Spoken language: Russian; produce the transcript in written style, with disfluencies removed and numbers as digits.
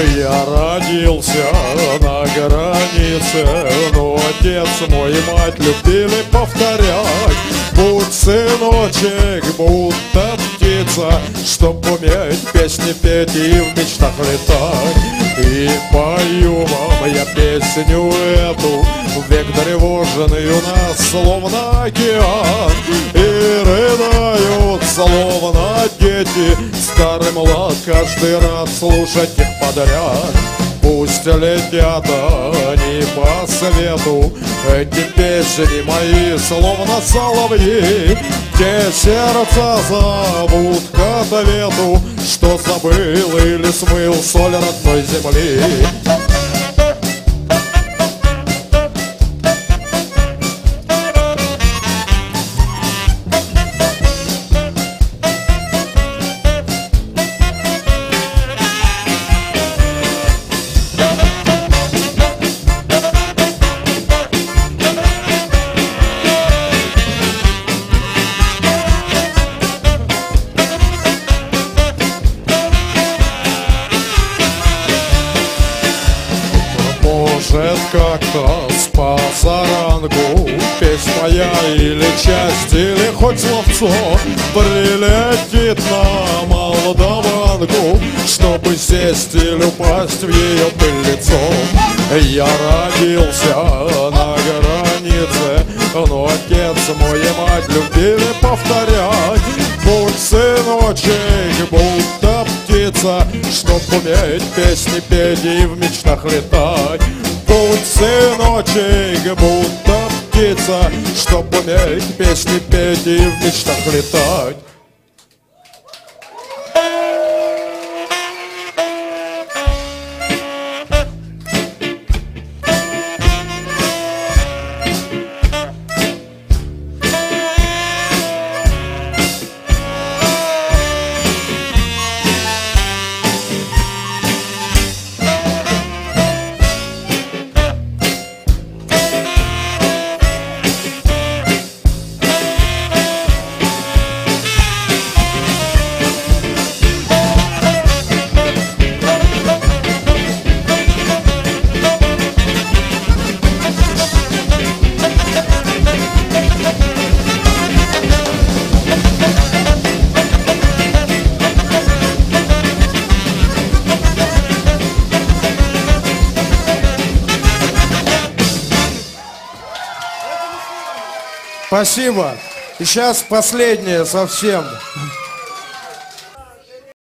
Я родился на границе, но отец мой и мать любили повторять: будь, сыночек, будто птица, чтоб уметь песни петь и в мечтах летать. И пою вам я песню эту, век тревожный у нас словно океан. И рыдают словно дети, старый млад каждый раз слушать их подряд. Пусть летят они по свету, эти песни мои словно соловьи. Те сердца зовут к ответу, что забыл или смыл соль родной земли. Может, как-то с позаранку песнь моя или часть, или хоть словцо прилетит на Молдаванку, чтобы сесть или упасть в ее пыль лицом. Я родился на границе, но отец мой и мать любили повторять: будь, сыночек, будто птица, чтоб уметь песни петь и в мечтах летать. Будь, сыночек, будто птица, чтоб уметь песни петь и в мечтах летать. Спасибо. И сейчас последнее совсем.